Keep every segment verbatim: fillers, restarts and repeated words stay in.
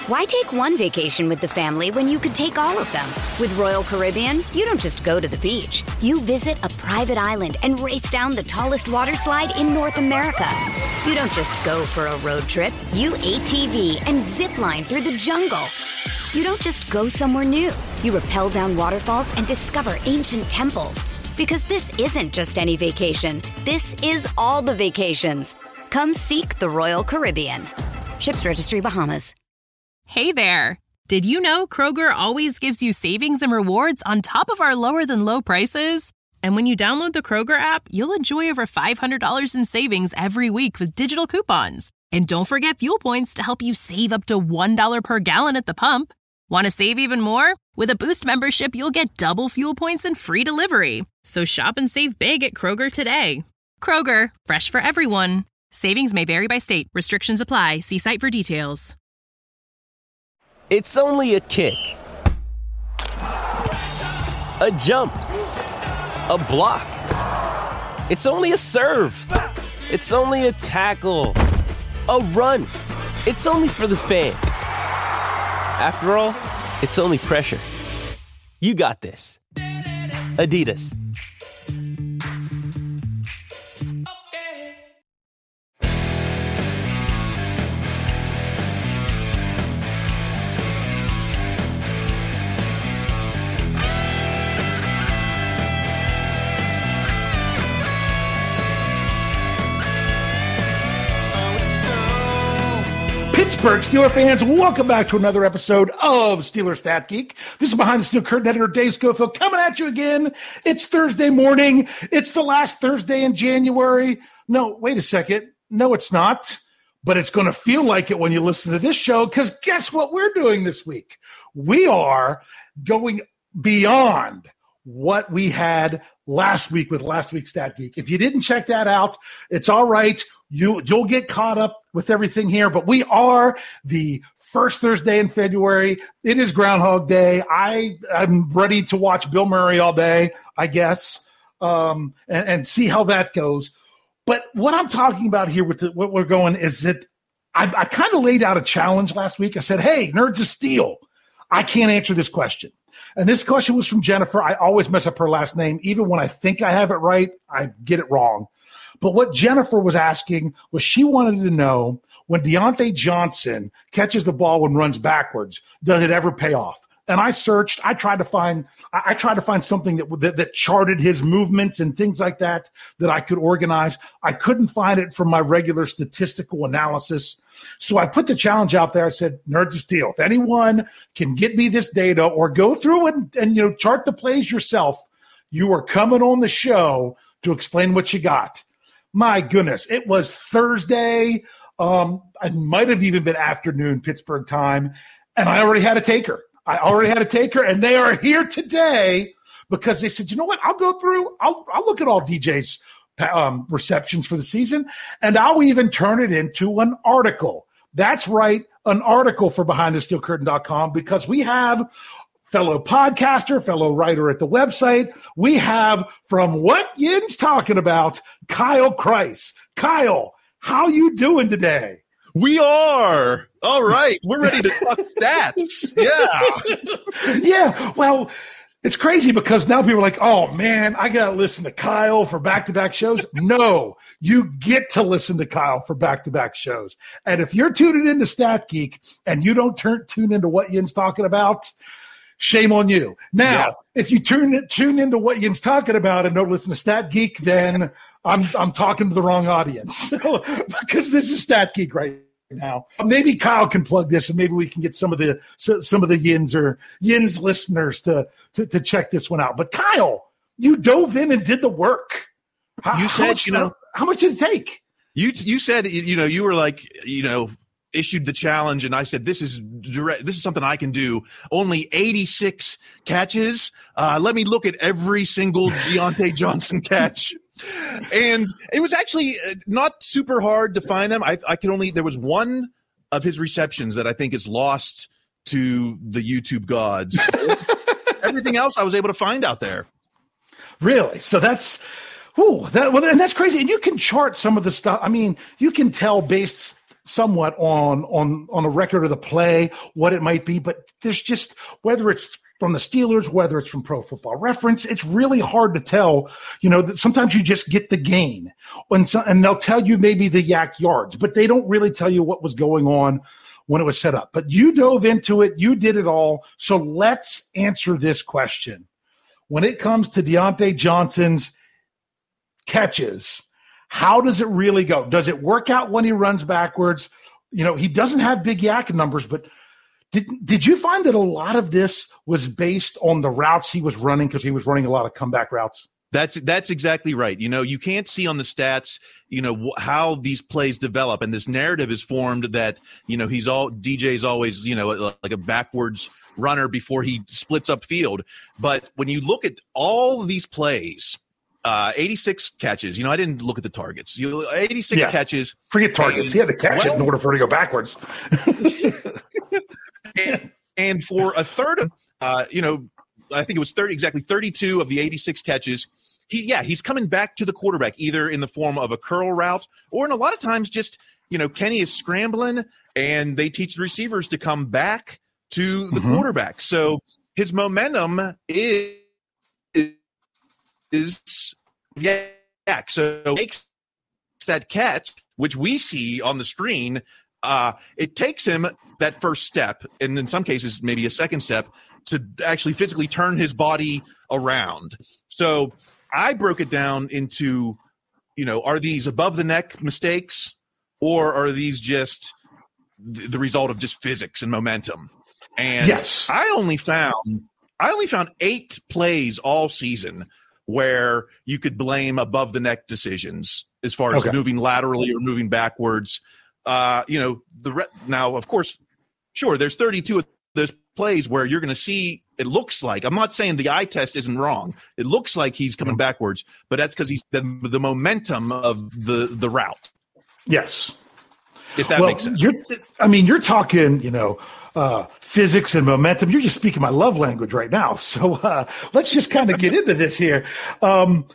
Why take one vacation with the family when you could take all of them? With Royal Caribbean, you don't just go to the beach. You visit a private island and race down the tallest water slide in North America. You don't just go for a road trip. You A T V and zip line through the jungle. You don't just go somewhere new. You rappel down waterfalls and discover ancient temples. Because this isn't just any vacation. This is all the vacations. Come seek the Royal Caribbean. Ships Registry, Bahamas. Hey there! Did you know Kroger always gives you savings and rewards on top of our lower-than-low prices? And when you download the Kroger app, you'll enjoy over five hundred dollars in savings every week with digital coupons. And don't forget fuel points to help you save up to one dollar per gallon at the pump. Want to save even more? With a Boost membership, you'll get double fuel points and free delivery. So shop and save big at Kroger today. Kroger, fresh for everyone. Savings may vary by state. Restrictions apply. See site for details. It's only a kick, a jump, a block. It's only a serve. It's only a tackle, a run. It's only for the fans. After all, it's only pressure. You got this. Adidas. Pittsburgh Steelers fans, welcome back to another episode of Steelers Stat Geek. This is Behind the Steel Curtain editor Dave Schofield coming at you again. It's Thursday morning. It's the last Thursday in January. No, wait a second. No, it's not. But it's going to feel like it when you listen to this show, because guess what we're doing this week? We are going beyond what we had last week with last week's Stat Geek. If you didn't check that out, it's all right. You, you'll get caught up with everything here, but we are the first Thursday in February. It is Groundhog Day. I, I'm ready to watch Bill Murray all day, I guess, um, and, and see how that goes. But what I'm talking about here with the, what we're going is that I, I kind of laid out a challenge last week. I said, hey, Nerds of Steel, I can't answer this question. And this question was from Jennifer. I always mess up her last name. Even when I think I have it right, I get it wrong. But what Jennifer was asking was she wanted to know, when Deontay Johnson catches the ball and runs backwards, does it ever pay off? And I searched. I tried to find. I tried to find something that, that that charted his movements and things like that that I could organize. I couldn't find it from my regular statistical analysis. So I put the challenge out there. I said, Nerds of Steel, if anyone can get me this data or go through and, and you know chart the plays yourself, you are coming on the show to explain what you got. My goodness, it was Thursday. Um, it might have even been afternoon Pittsburgh time, and I already had a taker. I already had a taker, and they are here today because they said, you know what, I'll go through, I'll, I'll look at all D J's um, receptions for the season, and I'll even turn it into an article. That's right, an article for behind the steel curtain dot com, because we have fellow podcaster, fellow writer at the website. We have From What Yin's Talking About, Kyle Kreis. Kyle, how you doing today? We are. All right. We're ready to talk stats. Yeah. Yeah. Well, it's crazy because now people are like, oh, man, I got to listen to Kyle for back-to-back shows. No, you get to listen to Kyle for back-to-back shows. And if you're tuning into Stat Geek and you don't turn, tune into What Yin's Talking About, shame on you. Now, yeah. if you tune, tune into What Yin's Talking About and don't listen to Stat Geek, then I'm I'm talking to the wrong audience because this is Stat Geek right now. Maybe Kyle can plug this, and maybe we can get some of the some of the Yins or Yins listeners to, to to check this one out. But Kyle, you dove in and did the work. How, you said, how much, you know, how much did it take? You you said, you know, you were like, you know, issued the challenge, and I said, this is direct, this is something I can do. Only eighty-six catches. Uh, let me look at every single Deontay Johnson catch. And it was actually not super hard to find them. I, I could only, there was one of his receptions that I think is lost to the YouTube gods. Everything else I was able to find out there. Really? So that's, whew, that, well, and that's crazy. And you can chart some of the stuff. I mean, you can tell based somewhat on on on a record of the play, what it might be, but there's just, whether it's from the Steelers, whether it's from Pro Football Reference, it's really hard to tell. You know, that sometimes you just get the gain, and, so, and they'll tell you maybe the yak yards, but they don't really tell you what was going on when it was set up. But you dove into it, you did it all. So let's answer this question. When it comes to Deontay Johnson's catches, how does it really go? Does it work out when he runs backwards? You know, he doesn't have big yak numbers, but did did you find that a lot of this was based on the routes he was running, because he was running a lot of comeback routes? That's that's exactly right. You know, you can't see on the stats, you know, wh- how these plays develop, and this narrative is formed that, you know, he's all D J's always, you know, like a backwards runner before he splits up field. But when you look at all of these plays, uh, eighty-six catches, you know, I didn't look at the targets. You know, eighty-six yeah. catches. Forget targets. And, he had to catch well, it in order for it to go backwards. and, and for a third of, uh, you know, I think it was thirty, exactly thirty-two of the eighty-six catches. He, yeah, he's coming back to the quarterback, either in the form of a curl route, or in a lot of times just, you know, Kenny is scrambling and they teach the receivers to come back to the mm-hmm. quarterback. So his momentum is, is, is yeah. So it makes that catch, which we see on the screen, uh, it takes him that first step, and in some cases, maybe a second step, to actually physically turn his body around. So I broke it down into, you know, are these above the neck mistakes, or are these just th- the result of just physics and momentum? And yes. I only found I only found eight plays all season where you could blame above the neck decisions as far as okay. moving laterally or moving backwards. Uh, you know, the re- now, of course, sure, there's thirty-two of those plays where you're going to see, it looks like, I'm not saying the eye test isn't wrong. It looks like he's coming backwards, but that's because he's the, the momentum of the, the route. Yes. If that well, makes sense. You're, I mean, you're talking, you know, uh, physics and momentum. You're just speaking my love language right now. So uh, let's just kind of get into this here. Um,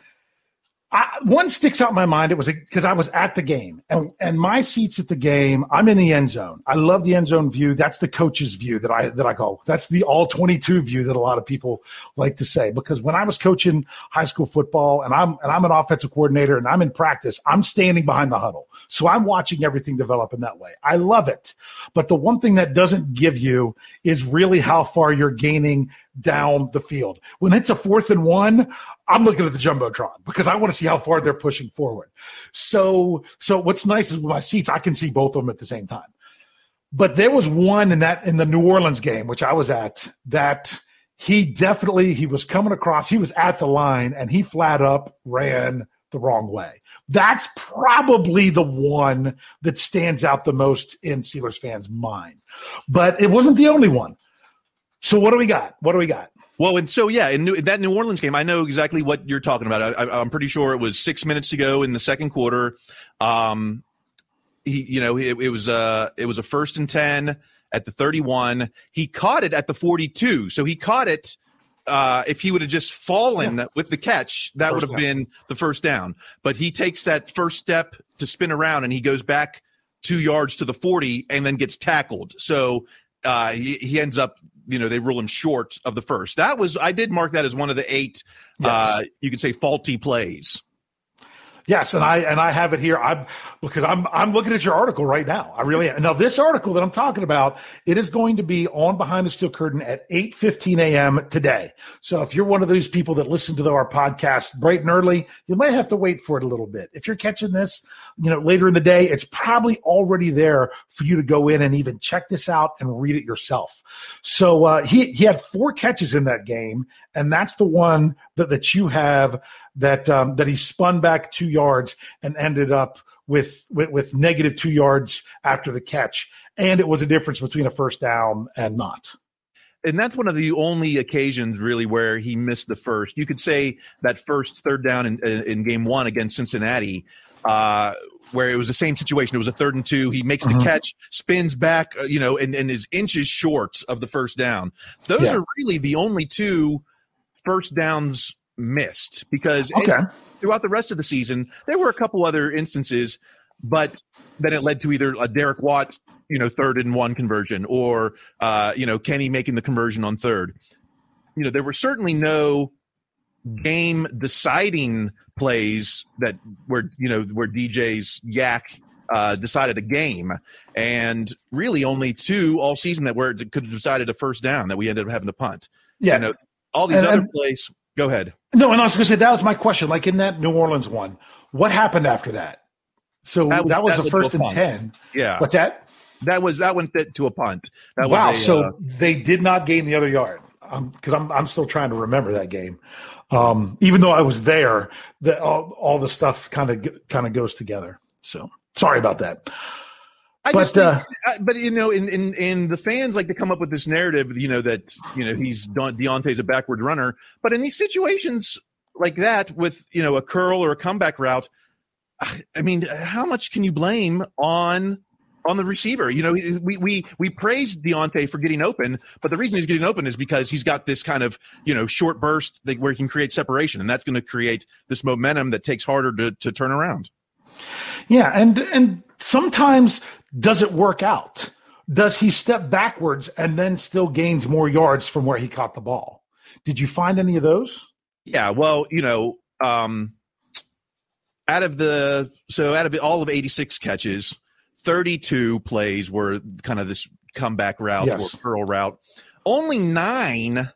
I, one sticks out in my mind. It was because I was at the game, and and my seats at the game, I'm in the end zone. I love the end zone view. That's the coach's view that I that I call. That's the all twenty-two view that a lot of people like to say. Because when I was coaching high school football, and I'm and I'm an offensive coordinator, and I'm in practice, I'm standing behind the huddle, so I'm watching everything develop in that way. I love it. But the one thing that doesn't give you is really how far you're gaining down the field. When it's a fourth and one, I'm looking at the Jumbotron because I want to see how far they're pushing forward. So, so what's nice is with my seats, I can see both of them at the same time. But there was one in that, in the New Orleans game, which I was at, that he definitely, he was coming across, he was at the line, and he flat up ran the wrong way. That's probably the one that stands out the most in Steelers fans' mind. But it wasn't the only one. So what do we got? What do we got? Well, and so, yeah, in, New, in that New Orleans game, I know exactly what you're talking about. I, I, I'm pretty sure it was six minutes to go in the second quarter. Um, he, you know, it, it was a it was a first and ten at the thirty-one. He caught it at the forty-two. So he caught it. Uh, if he would have just fallen yeah. with the catch, that first would have down. been the first down. But he takes that first step to spin around, and he goes back two yards to the forty, and then gets tackled. So uh, he, he ends up. You know, they rule him short of the first. That was, I did mark that as one of the eight, yes. uh, you could say, faulty plays. Yes, and I and I have it here. I'm because I'm I'm looking at your article right now. I really am. Now this article that I'm talking about, it is going to be on Behind the Steel Curtain at eight fifteen a.m. today. So if you're one of those people that listen to our podcast bright and early, you might have to wait for it a little bit. If you're catching this, you know, later in the day, it's probably already there for you to go in and even check this out and read it yourself. So uh, he he had four catches in that game, and that's the one that that you have. That um, that he spun back two yards and ended up with, with with negative two yards after the catch, and it was a difference between a first down and not. And that's one of the only occasions really where he missed the first. You could say that first third down in, in game one against Cincinnati, uh, where it was the same situation. It was a third and two. He makes the mm-hmm. catch, spins back, uh, you know, and, and is inches short of the first down. Those yeah. are really the only two first downs missed, because okay. it, throughout the rest of the season, there were a couple other instances, but then it led to either a Derek Watt, you know, third and one conversion, or uh, you know, Kenny making the conversion on third. You know, there were certainly no game deciding plays that were, you know, where D J's yak uh, decided a game, and really only two all season that were could have decided a first down that we ended up having to punt. Yeah, you know, all these and, other and, plays. Go ahead. No, and I was going to say that was my question. Like in that New Orleans one, what happened after that? So that was, that was that the first and ten. Yeah, what's that? That was that went to a punt. That wow. Was a, so uh, they did not gain the other yard. Because I'm, I'm I'm still trying to remember that game. Um, even though I was there, that all, all the stuff kind of kind of goes together. So sorry about that. I but just think, uh, but you know, in, in in the fans like to come up with this narrative, you know, that you know he's Deontay's a backward runner. But in these situations like that, with you know a curl or a comeback route, I mean, how much can you blame on? On the receiver, you know, we we we praised Deontay for getting open, but the reason he's getting open is because he's got this kind of, you know, short burst that, where he can create separation, and that's going to create this momentum that takes harder to to turn around. Yeah, and and sometimes does it work out? Does he step backwards and then still gains more yards from where he caught the ball? Did you find any of those? Yeah, well, you know, um, out of the so out of all of eighty-six catches, thirty-two plays were kind of this comeback route yes. or curl route. Only nine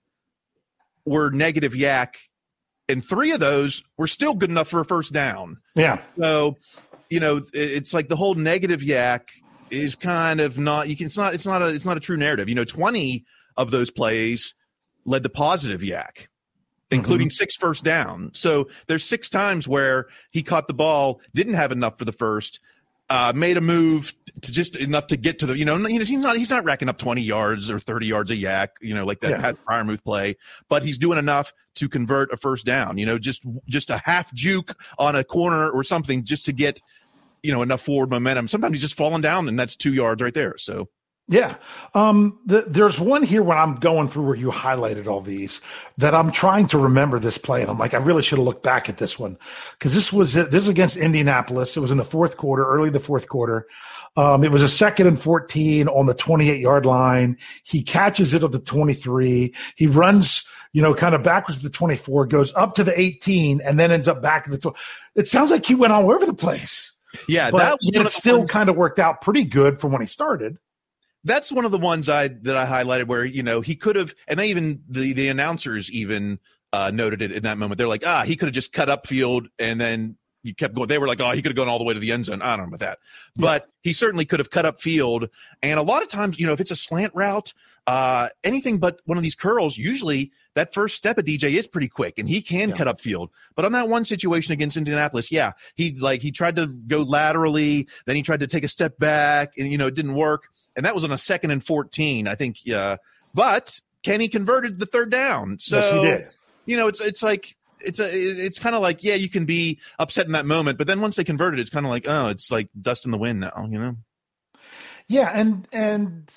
were negative yak, and three of those were still good enough for a first down. Yeah. So, you know, it's like the whole negative yak is kind of not. You can. It's not. It's not a. It's not a true narrative. You know, twenty of those plays led to positive yak, including mm-hmm. six first down. So there's six times where he caught the ball, didn't have enough for the first. Uh, made a move to just enough to get to the, you know, he's not he's not racking up twenty yards or thirty yards a yak, you know, like that yeah. Pat Fryermuth play, but he's doing enough to convert a first down, you know, just just a half juke on a corner or something just to get, you know, enough forward momentum. Sometimes he's just falling down, and that's two yards right there. So. Yeah. Um, the, there's one here when I'm going through where you highlighted all these that I'm trying to remember this play. And I'm like, I really should have looked back at this one because this was, this was against Indianapolis. It was in the fourth quarter, early the fourth quarter. Um, it was a second and fourteen on the twenty-eight yard line. He catches it at the twenty-three. He runs, you know, kind of backwards to the twenty-four, goes up to the eighteen, and then ends up back to the twenty. It sounds like he went all over the place. Yeah. But that was it still ones- kind of worked out pretty good from when he started. That's one of the ones I that I highlighted where, you know, he could have, and they even the the announcers even uh, noted it in that moment. They're like, ah, he could have just cut upfield and then you kept going. They were like, oh, he could have gone all the way to the end zone. I don't know about that, but yeah. he certainly could have cut upfield. And a lot of times, you know, if it's a slant route, uh, anything but one of these curls, usually that first step of D J is pretty quick and he can yeah. cut upfield. But on that one situation against Indianapolis, yeah, he like he tried to go laterally, then he tried to take a step back, and you know it didn't work. And that was on a second and fourteen, I think. Uh, but Kenny converted the third down. So, yes, he did. You know, it's it's like it's a it's kind of like, yeah, you can be upset in that moment, but then once they converted, it's kind of like, oh, it's like dust in the wind now, you know? Yeah, and and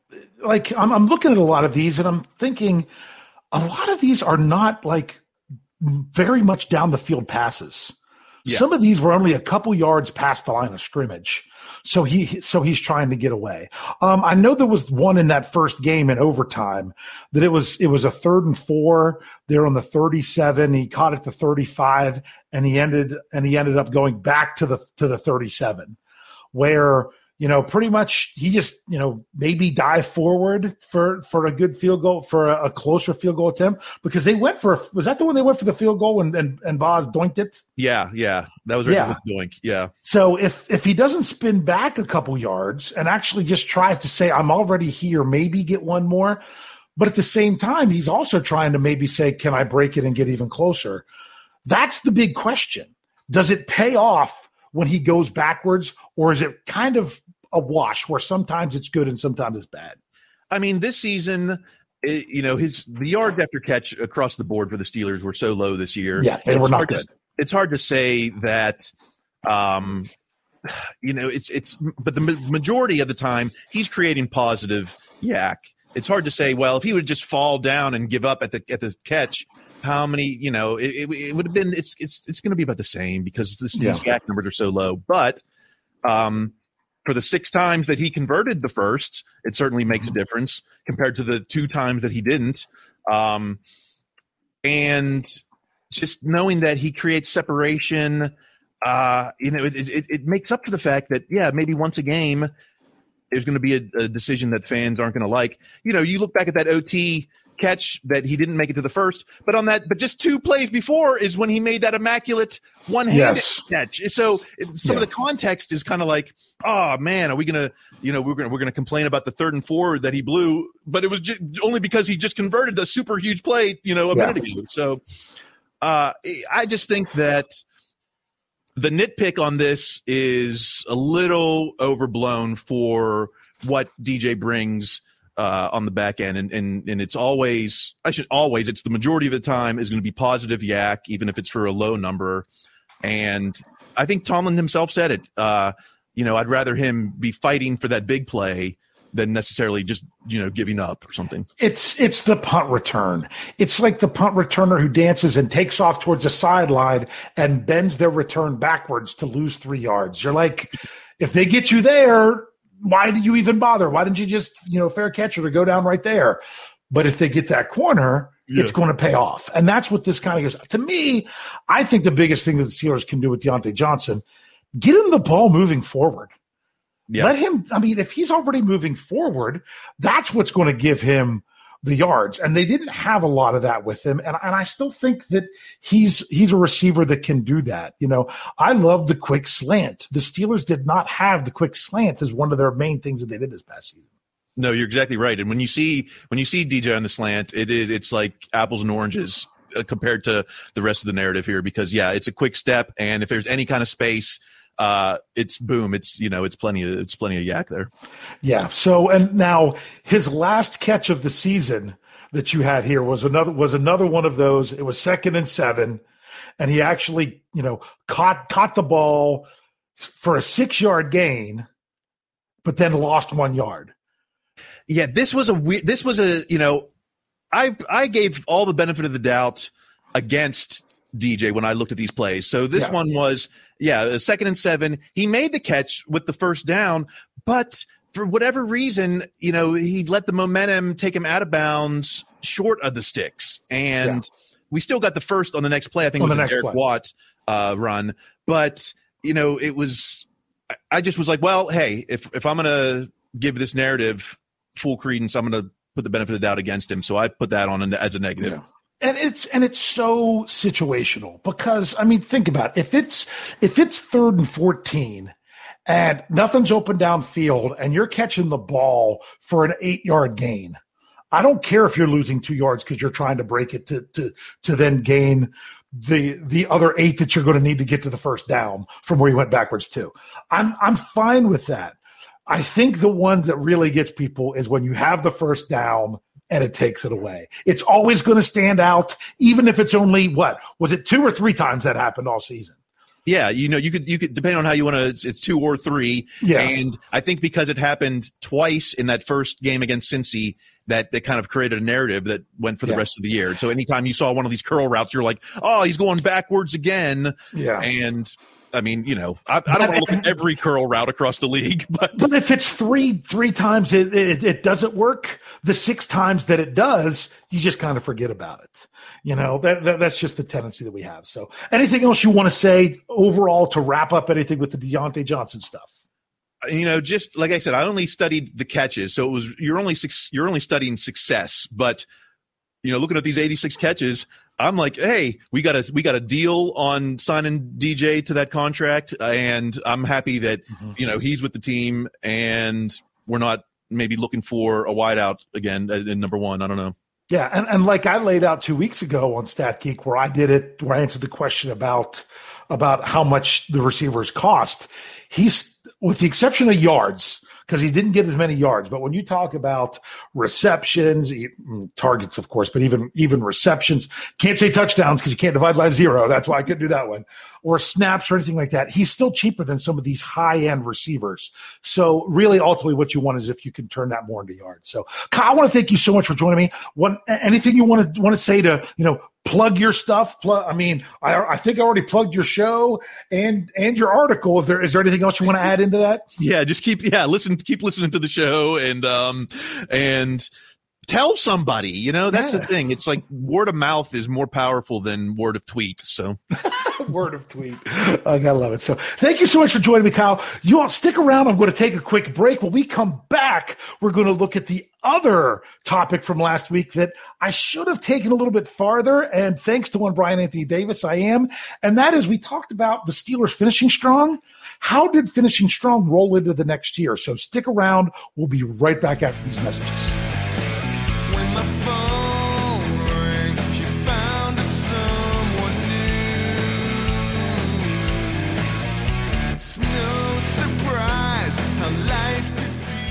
like I'm I'm looking at a lot of these, and I'm thinking a lot of these are not like very much down the field passes. Yeah. Some of these were only a couple yards past the line of scrimmage. So he, so he's trying to get away. Um, I know there was one in that first game in overtime that it was, it was a third and four. They're on the thirty-seven. He caught it to thirty-five, and he ended, and he ended up going back to the, to the thirty-seven, where, you know, pretty much he just, you know, maybe dive forward for, for a good field goal, for a, a closer field goal attempt, because they went for, was that the one they went for the field goal and, and, and Boz doinked it? Yeah. Yeah. That was right yeah. doink. Yeah. So if, if he doesn't spin back a couple yards and actually just tries to say, I'm already here, maybe get one more, but at the same time, he's also trying to maybe say, can I break it and get even closer? That's the big question. Does it pay off when he goes backwards, or is it kind of a wash where sometimes it's good and sometimes it's bad? I mean, this season, it, you know, his the yards after catch across the board for the Steelers were so low this year. Yeah, they it's were not good. To, it's hard to say that, um, you know, it's it's, but the majority of the time he's creating positive yak. It's hard to say, well, if he would just fall down and give up at the at the catch, how many, you know, it, it, it would have been, it's it's it's going to be about the same because this, yeah. these yak numbers are so low. But, um, for the six times that he converted the first, it certainly makes a difference compared to the two times that he didn't. Um, and just knowing that he creates separation, uh, you know, it, it, it makes up for the fact that, yeah, maybe once a game there's going to be a, a decision that fans aren't going to like. You know, you look back at that O T catch that he didn't make it to the first, but on that, but just two plays before is when he made that immaculate one-handed yes. catch. So it, some yeah. of the context is kind of like, oh man, are we going to, you know, we're going to, we're going to complain about the third and four that he blew, but it was just, only because he just converted a super huge play, you know, a yeah. minute ago. So uh, I just think that the nitpick on this is a little overblown for what D J brings Uh, on the back end, and, and and it's always, I should always, it's the majority of the time is going to be positive yak, even if it's for a low number. And I think Tomlin himself said it. Uh, you know, I'd rather him be fighting for that big play than necessarily just, you know, giving up or something. It's it's the punt return. It's like the punt returner who dances and takes off towards the sideline and bends their return backwards to lose three yards. You're like, if they get you there, why did you even bother? Why didn't you just, you know, fair catcher to go down right there? But if they get that corner, yeah. it's going to pay off. And that's what this kind of goes. To me, I think the biggest thing that the Steelers can do with Diontae Johnson, get him the ball moving forward. Yeah. Let him, I mean, if he's already moving forward, that's what's going to give him the yards. And they didn't have a lot of that with him. And, and I still think that he's he's a receiver that can do that. You know, I love the quick slant. The Steelers did not have the quick slant as one of their main things that they did this past season. No, you're exactly right. And when you see when you see D J on the slant, it is it's like apples and oranges uh, compared to the rest of the narrative here, because yeah, it's a quick step, and if there's any kind of space, uh it's boom, it's, you know, it's plenty of it's plenty of yak there. Yeah. So, and now his last catch of the season that you had here was another was another one of those. It was second and seven, and he actually, you know, caught caught the ball for a six-yard gain, but then lost one yard. Yeah, this was a weird this was a, you know, I I gave all the benefit of the doubt against D J when I looked at these plays. So this yeah. one was, yeah, a second and seven. He made the catch with the first down, but for whatever reason, you know, he let the momentum take him out of bounds short of the sticks. And yeah. we still got the first on the next play. I think on it was a Derek play. Watt uh, run. But, you know, it was – I just was like, well, hey, if, if I'm going to give this narrative full credence, I'm going to put the benefit of the doubt against him. So I put that on as a negative. Yeah. And it's and it's so situational because, I mean, think about it. If it's if it's third and fourteen and nothing's open downfield and you're catching the ball for an eight-yard gain, I don't care if you're losing two yards because you're trying to break it to to to then gain the the other eight that you're going to need to get to the first down from where you went backwards to. I'm I'm fine with that. I think the one that really gets people is when you have the first down and it takes it away. It's always going to stand out, even if it's only, what, was it two or three times that happened all season? Yeah, you know, you could, you could, depending on how you want to, it's, it's two or three. Yeah. And I think because it happened twice in that first game against Cincy, that they kind of created a narrative that went for the yeah. rest of the year. So anytime you saw one of these curl routes, you're like, oh, he's going backwards again. Yeah. And I mean, you know, I, I don't want to look at every curl route across the league, but but if it's three three times it, it it doesn't work, the six times that it does, you just kind of forget about it. You know, that, that that's just the tendency that we have. So, anything else you want to say overall to wrap up anything with the Diontae Johnson stuff? You know, just like I said, I only studied the catches, so it was you're only you're only studying success, but you know, looking at these eighty-six catches, I'm like, hey, we got a we got a deal on signing D J to that contract, and I'm happy that mm-hmm. you know he's with the team, and we're not maybe looking for a wideout again in number one. I don't know. Yeah, and, and like I laid out two weeks ago on StatGeek, where I did it, where I answered the question about about how much the receivers cost. He's, with the exception of yards, because he didn't get as many yards. But when you talk about receptions, targets, of course, but even even receptions, can't say touchdowns because you can't divide by zero. That's why I couldn't do that one. or snaps or anything like that, he's still cheaper than some of these high-end receivers. So really, ultimately, what you want is if you can turn that more into yards. So, Kyle, I want to thank you so much for joining me. What, anything you want to want to say to, you know, plug your stuff? Plug, I mean, I, I think I already plugged your show and and your article. If there is there anything else you want to add into that? Yeah, just keep yeah listen keep listening to the show and um and tell somebody. You know, that's yeah. the thing. It's like word of mouth is more powerful than word of tweet. So. Word of tweet. I gotta love it. So thank you so much for joining me, Kyle. You all stick around. I'm going to take a quick break. When we come back, we're going to look at the other topic from last week that I should have taken a little bit farther. And thanks to one Brian Anthony Davis, I am. And that is, we talked about the Steelers finishing strong. How did finishing strong roll into the next year? So stick around. We'll be right back after these messages. When my phone rang, she found someone new. It's no surprise how life could be.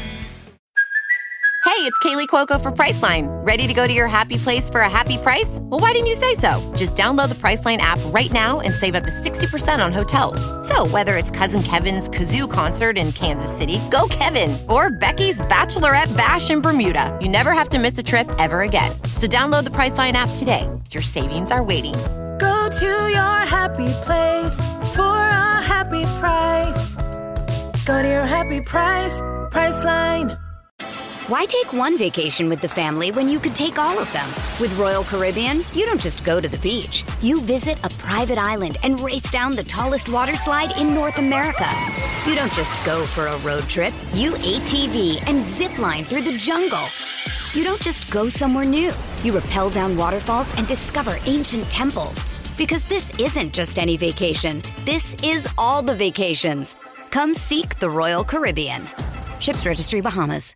Hey, it's Kaylee Cuoco for Priceline. Ready to go to your happy place for a happy price? Well, why didn't you say so? Just download the Priceline app right now and save up to sixty percent on hotels. So whether it's Cousin Kevin's Kazoo Concert in Kansas City, go Kevin, or Becky's Bachelorette Bash in Bermuda, you never have to miss a trip ever again. So download the Priceline app today. Your savings are waiting. Go to your happy place for a happy price. Go to your happy price, Priceline. Why take one vacation with the family when you could take all of them? With Royal Caribbean, you don't just go to the beach. You visit a private island and race down the tallest water slide in North America. You don't just go for a road trip. You A T V and zip line through the jungle. You don't just go somewhere new. You rappel down waterfalls and discover ancient temples. Because this isn't just any vacation. This is all the vacations. Come seek the Royal Caribbean. Ships Registry, Bahamas.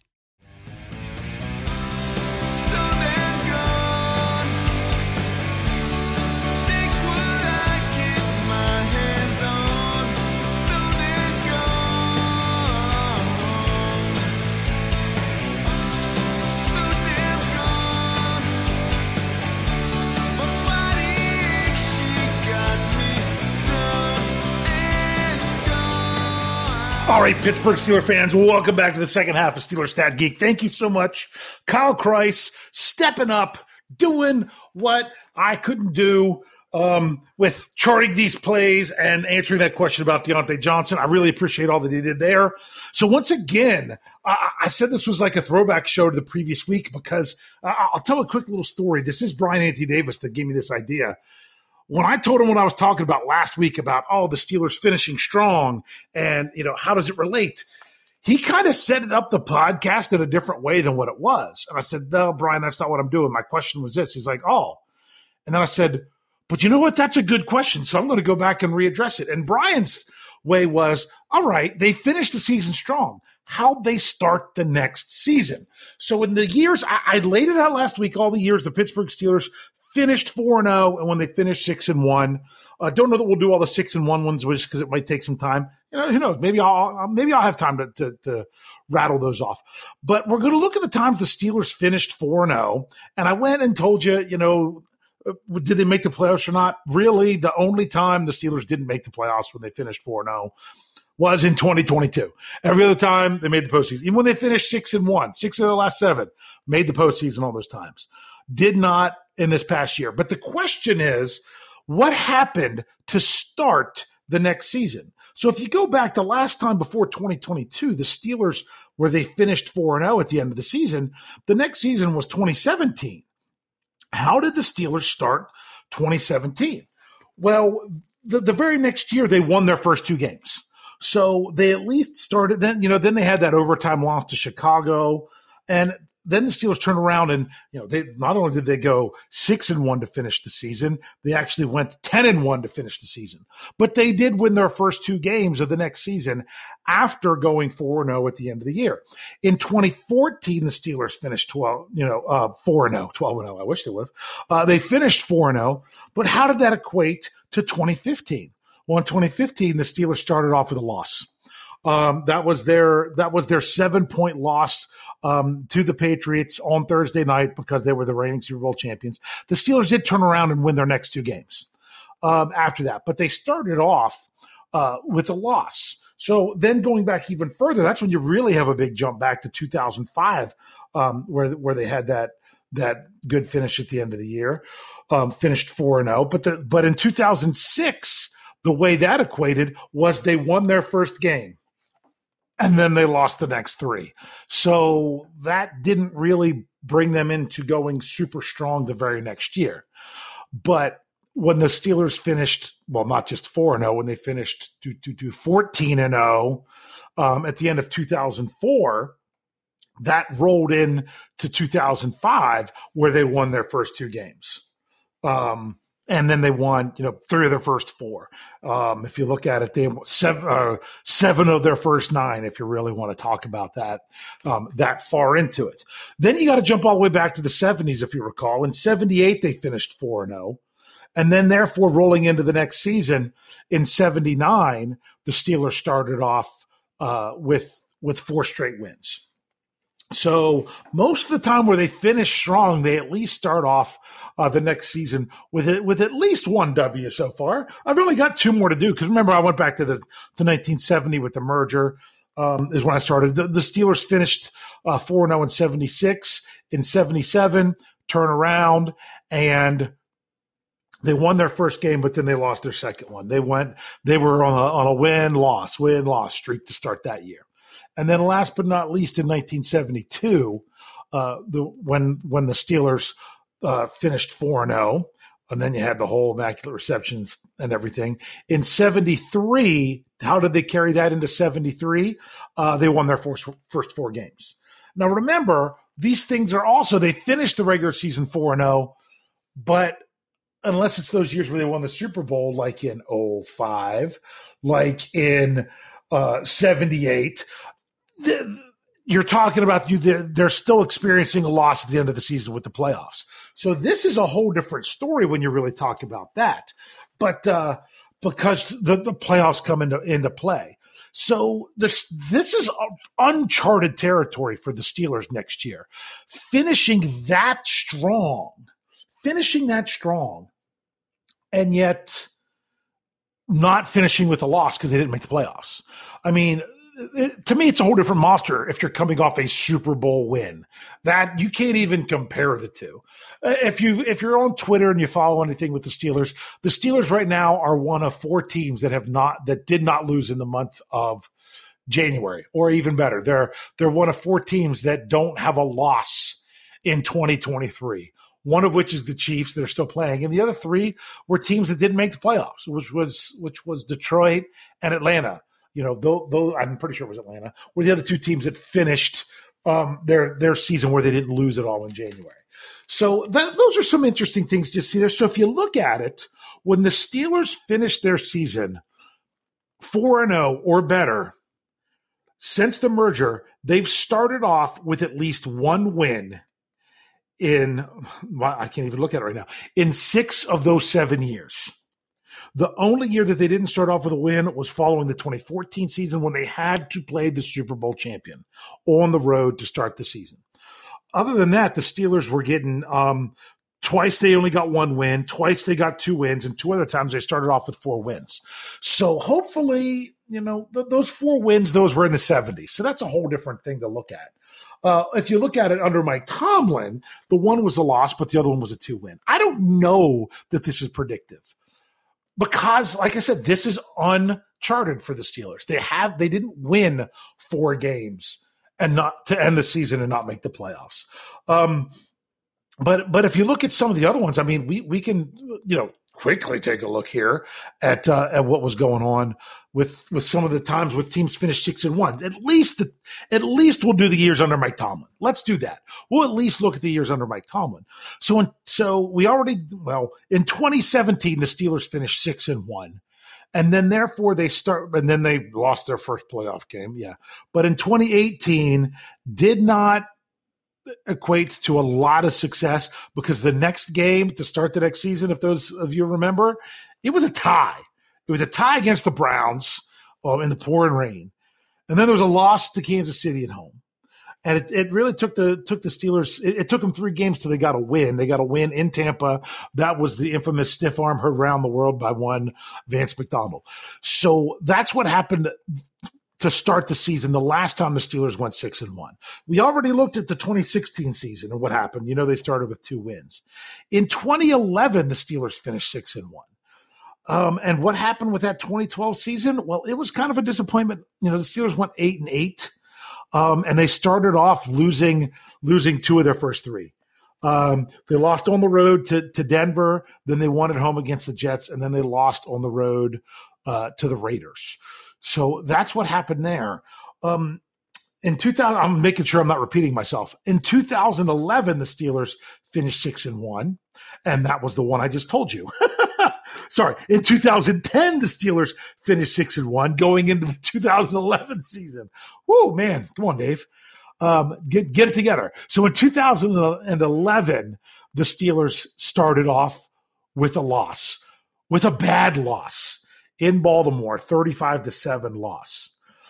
All right, Pittsburgh Steelers fans, welcome back to the second half of Steelers Stat Geek. Thank you so much, Kyle Kreis, stepping up, doing what I couldn't do um, with charting these plays and answering that question about Deontay Johnson. I really appreciate all that he did there. So once again, I, I said this was like a throwback show to the previous week because uh, I'll tell a quick little story. This is Brian Anthony Davis that gave me this idea. When I told him what I was talking about last week about, oh, the Steelers finishing strong and, you know, how does it relate? He kind of set it up the podcast in a different way than what it was. And I said, no, Brian, that's not what I'm doing. My question was this. He's like, oh. And then I said, but you know what? That's a good question. So I'm going to go back and readdress it. And Brian's way was, all right, they finished the season strong. How'd they start the next season? So in the years, I, I laid it out last week, all the years the Pittsburgh Steelers finished four and oh, and when they finished six and one, I uh, don't know that we'll do all the six and one ones, just because it might take some time. You know, who knows? Maybe I'll maybe I'll have time to, to to rattle those off. But we're going to look at the times the Steelers finished four and oh, and I went and told you, you know, did they make the playoffs or not? Really, the only time the Steelers didn't make the playoffs when they finished four and oh was in twenty twenty-two. Every other time they made the postseason, even when they finished six and one, six of their last seven, made the postseason all those times. Did not in this past year. But the question is, what happened to start the next season? So if you go back to last time before twenty twenty-two, the Steelers, where they finished four and oh at the end of the season, the next season was twenty seventeen. How did the Steelers start twenty seventeen? Well, the, the very next year, they won their first two games. So they at least started then, you know, then they had that overtime loss to Chicago. And then the Steelers turned around and, you know, they not only did they go six and one to finish the season, they actually went ten and one to finish the season. But they did win their first two games of the next season after going four and oh at the end of the year. In twenty fourteen, the Steelers finished twelve, you know, uh, four and oh, twelve and oh. I wish they would have. Uh, they finished four and oh, but how did that equate to twenty fifteen? Well, in twenty fifteen, the Steelers started off with a loss. Um, that was their that was their seven point loss um, to the Patriots on Thursday night because they were the reigning Super Bowl champions. The Steelers did turn around and win their next two games. um, after that. But they started off uh, with a loss. So then going back even further, that's when you really have a big jump back to two thousand five, um, where where they had that that good finish at the end of the year, um, finished four and oh. But the, but in two thousand six, the way that equated was they won their first game, and then they lost the next three. So that didn't really bring them into going super strong the very next year. But when the Steelers finished, well, not just four and oh, when they finished to, to, to fourteen and oh um, at the end of two thousand four, that rolled in to two thousand five, where they won their first two games. Um, and then they won, you know, three of their first four. Um, if you look at it, they won seven, uh, seven of their first nine, if you really want to talk about that, um, that far into it. Then you got to jump all the way back to the seventies, if you recall. In seventy-eight, they finished four and oh. And then, therefore, rolling into the next season in seventy-nine, the Steelers started off uh, with with four straight wins. So most of the time where they finish strong, they at least start off uh, the next season with it, with at least one W so far. I've only got two more to do because remember I went back to the to nineteen seventy with the merger. Um, is when I started. The, the Steelers finished uh, four and oh in seventy-six. In seventy-seven, turn around and they won their first game, but then they lost their second one. They went, they were on a, on a win, loss, win, loss streak to start that year. And then last but not least, in nineteen seventy-two, uh, the when when the Steelers uh, finished four and oh, and then you had the whole immaculate receptions and everything. In seventy-three, how did they carry that into seventy-three? Uh, they won their first, first four games. Now remember, these things are also, they finished the regular season four and oh, but unless it's those years where they won the Super Bowl, like in oh five, like in uh, seventy-eight, the, you're talking about you. They're, they're still experiencing a loss at the end of the season with the playoffs. So this is a whole different story when you really talk about that. But uh, because the, the playoffs come into, into play. So this this is uncharted territory for the Steelers next year. Finishing that strong, finishing that strong, and yet not finishing with a loss because they didn't make the playoffs. I mean, it, to me, it's a whole different monster if you're coming off a Super Bowl win. That you can't even compare the two. If you if you're on Twitter and you follow anything with the Steelers, the Steelers right now are one of four teams that have not that did not lose in the month of January, or even better, they're they're one of four teams that don't have a loss in twenty twenty-three. One of which is the Chiefs that are still playing, and the other three were teams that didn't make the playoffs, which was which was Detroit and Atlanta. You know, though, though I'm pretty sure it was Atlanta, were the other two teams that finished um, their their season where they didn't lose at all in January. So that, those are some interesting things to see there. So if you look at it, when the Steelers finished their season four and oh or better since the merger, they've started off with at least one win in, I can't even look at it right now, in six of those seven years. The only year that they didn't start off with a win was following the twenty fourteen season when they had to play the Super Bowl champion on the road to start the season. Other than that, the Steelers were getting um, twice they only got one win, twice they got two wins, and two other times they started off with four wins. So hopefully, you know, th- those four wins, those were in the seventies. So that's a whole different thing to look at. Uh, if you look at it under Mike Tomlin, the one was a loss, but the other one was a two-win. I don't know that this is predictive because, like I said, this is uncharted for the Steelers. They have they didn't win four games and not to end the season and not make the playoffs. Um, but but if you look at some of the other ones, I mean, we we can you know quickly take a look here at uh, at what was going on with with some of the times with teams finished six and one. At least the, at least we'll do the years under Mike Tomlin. Let's do that. We'll at least look at the years under Mike Tomlin. So in, so we already well in twenty seventeen the Steelers finished six and one. And then therefore they start and then they lost their first playoff game. Yeah. But in twenty eighteen did not equate to a lot of success because the next game to start the next season, if those of you remember, it was a tie. It was a tie against the Browns um, in the pouring rain. And then there was a loss to Kansas City at home. And it, it really took the took the Steelers. It, it took them three games till they got a win. They got a win in Tampa. That was the infamous stiff arm heard around the world by one Vance McDonald. So that's what happened to start the season. The last time the Steelers went six and one, we already looked at the twenty sixteen season and what happened. You know, they started with two wins. In twenty eleven, the Steelers finished six and one. Um, and what happened with that twenty twelve season? Well, it was kind of a disappointment. You know, the Steelers went eight and eight. Um, and they started off losing losing two of their first three. Um, they lost on the road to, to Denver, then they won at home against the Jets, and then they lost on the road uh, to the Raiders. So that's what happened there. Um, in two thousand, I'm making sure I'm not repeating myself. In two thousand eleven, the Steelers finished six and one, and that was the one I just told you. Sorry, in two thousand ten, the Steelers finished six and one going into the two thousand eleven season. Whoa, man. Come on, Dave. Um, get, get it together. So in two thousand eleven, the Steelers started off with a loss, with a bad loss in Baltimore, thirty-five to seven loss.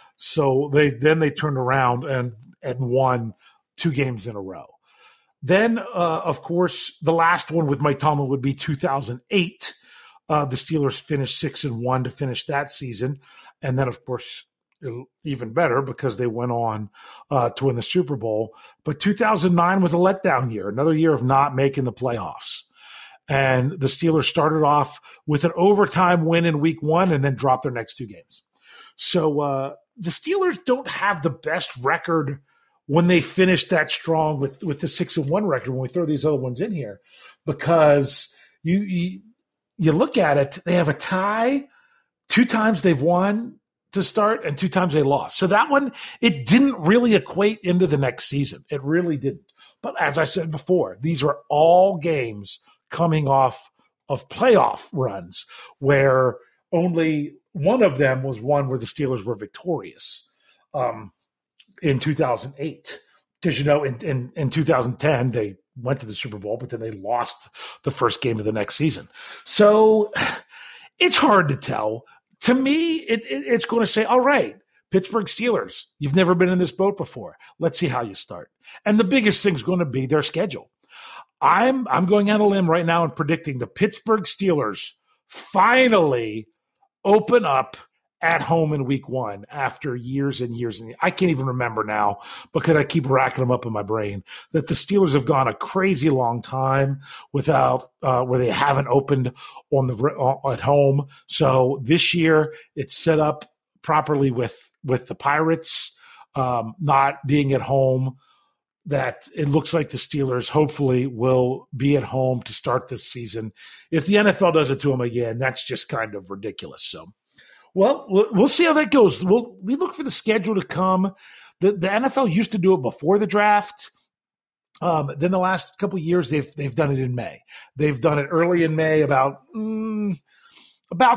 So they then they turned around and, and won two games in a row. Then, uh, of course, the last one with Mike Tomlin would be two thousand eight. Uh, the Steelers finished six and one to finish that season, and then, of course, even better because they went on uh, to win the Super Bowl. But two thousand nine was a letdown year, another year of not making the playoffs. And the Steelers started off with an overtime win in week one and then dropped their next two games. So uh, the Steelers don't have the best record when they finished that strong with, with the six and one record when we throw these other ones in here, because you, you you look at it, they have a tie. Two times they've won to start and two times they lost. So that one, it didn't really equate into the next season. It really didn't. But as I said before, these are all games coming off of playoff runs where only one of them was one where the Steelers were victorious um, in two thousand eight. Because, you know, in, in, in two thousand ten, they went to the Super Bowl, but then they lost the first game of the next season. So it's hard to tell. To me, it, it, it's going to say, all right, Pittsburgh Steelers, you've never been in this boat before. Let's see how you start. And the biggest thing is going to be their schedule. I'm I'm going on a limb right now and predicting the Pittsburgh Steelers finally open up at home in week one after years and years. And I can't even remember now because I keep racking them up in my brain that the Steelers have gone a crazy long time without uh, where they haven't opened on the uh, at home. So this year it's set up properly with, with the Pirates um, not being at home, that it looks like the Steelers hopefully will be at home to start this season. If the N F L does it to them again, that's just kind of ridiculous. So, well, we'll see how that goes. We'll we look for the schedule to come. The the N F L used to do it before the draft. Um, then the last couple of years, they've they've done it in May. They've done it early in May, about mm, about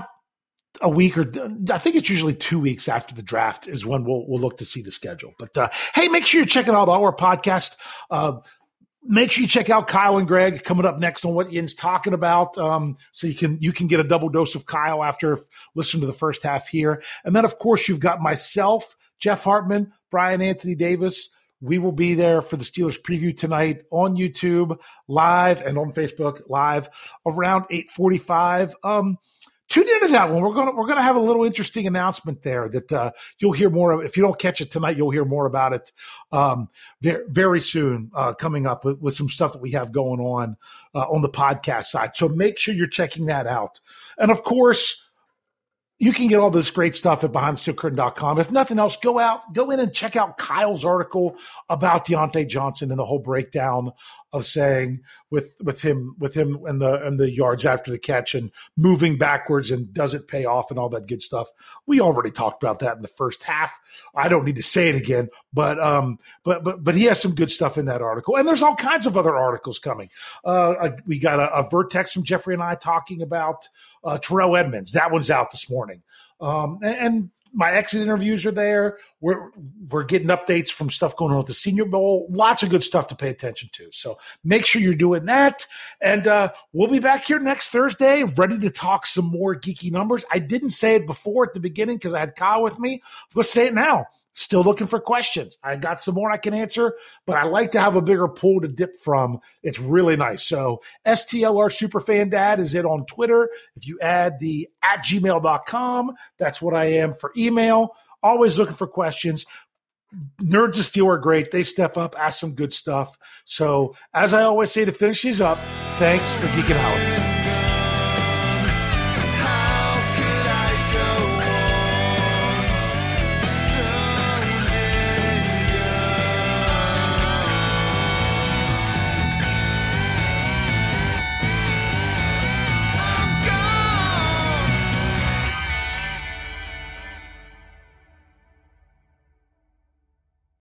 a week or I think it's usually two weeks after the draft is when we'll we'll look to see the schedule. But uh, hey, make sure you're checking out our podcast. Uh, Make sure you check out Kyle and Greg coming up next on what Ian's talking about, um, so you can you can get a double dose of Kyle after listening to the first half here. And then, of course, you've got myself, Jeff Hartman, Brian Anthony Davis. We will be there for the Steelers preview tonight on YouTube live and on Facebook live around eight forty-five. Um, tune into that one. We're gonna we're gonna have a little interesting announcement there that uh, you'll hear more of. If you don't catch it tonight, you'll hear more about it um, very, very soon. Uh, coming up with, with some stuff that we have going on uh, on the podcast side. So make sure you're checking that out. And of course, you can get all this great stuff at behind the steel curtain dot com. If nothing else, go out, go in and check out Kyle's article about Deontay Johnson and the whole breakdown of saying with with him with him and the and the yards after the catch and moving backwards and does it pay off and all that good stuff. We already talked about that in the first half. I don't need to say it again, but um, but but but he has some good stuff in that article, and there's all kinds of other articles coming. Uh, we got a, a Vertex from Jeffrey and I talking about uh, Terrell Edmonds. That one's out this morning, um, and. and my exit interviews are there. We're we're getting updates from stuff going on with the Senior Bowl. Lots of good stuff to pay attention to. So make sure you're doing that. And uh, we'll be back here next Thursday, ready to talk some more geeky numbers. I didn't say it before at the beginning because I had Kyle with me. I'm going to say it now. Still looking for questions. I got some more I can answer, but I like to have a bigger pool to dip from. It's really nice. So S T L R Superfan Dad is it on Twitter. If you add the at gmail dot com, that's what I am for email. Always looking for questions. Nerds of Steel are great. They step up, ask some good stuff. So as I always say to finish these up, thanks for geeking out.